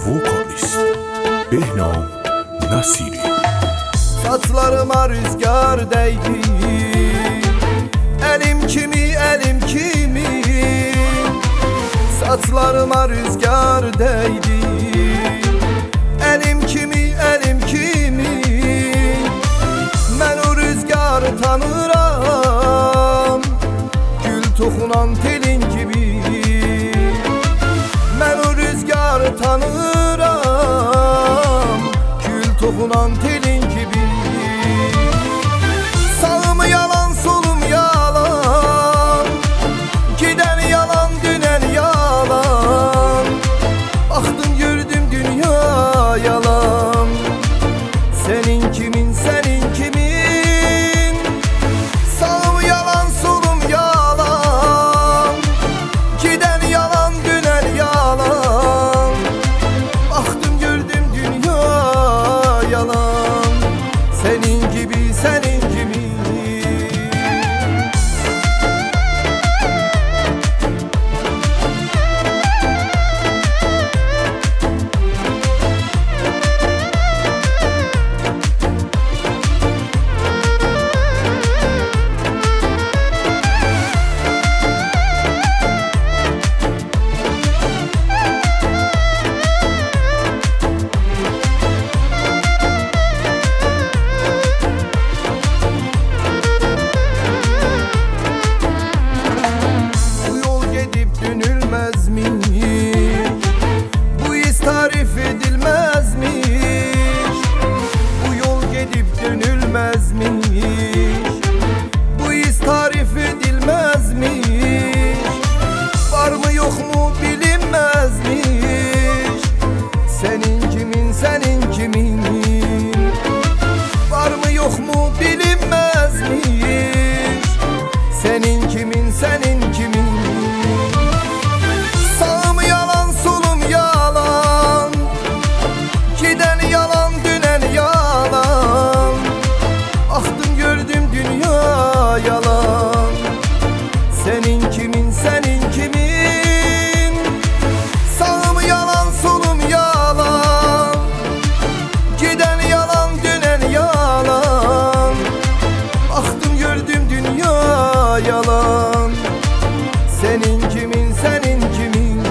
Vokalist Behnam Nasiri. Saçlarıma rüzgar değdi, elim kimi saçlarıma rüzgar değdi, elim kimi mən o rüzgarı tanıram, gül toxunan telin gibi. Mən o rüzgarı tanıram, gül toxunan telin gibi. Sağım yalan, solum yalan, giden yalan, dönen yalan. Baktım gördüm dünya yalan. Senin kimin, senin kimin? Sağım yalan, solum yalan, giden yalan, dönen yalan. Baktım gördüm dünya yalan. Senin gibi, senin gibi. Bu his tarif edilmezmiş. Bu yol gidip dönülmezmiş. Bu his tarif edilmezmiş. Var mı yok mu bilinmezmiş. Senin kimin, senin kimin? Var mı yok mu bilinmezmiş. Senin kimin, senin kimin? Yalan. Senin kimin, senin kimin? Sağım yalan, solum yalan, giden yalan, dönen yalan. Baktım gördüm dünya yalan. Senin kimin, senin kimin?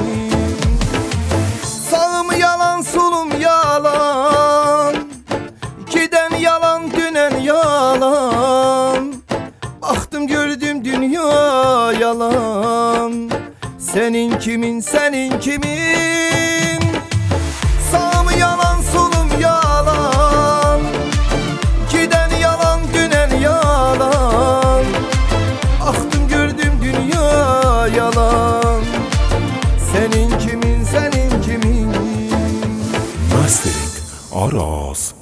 Sağım yalan, solum yalan, giden yalan, dönen yalan. Baktım gördüm dünya yalan. Senin kimin, senin kimin? Sağım yalan, solum yalan, giden yalan, dönen yalan. Baktım gördüm dünya yalan. Senin kimin, senin kimin? Mastering Aras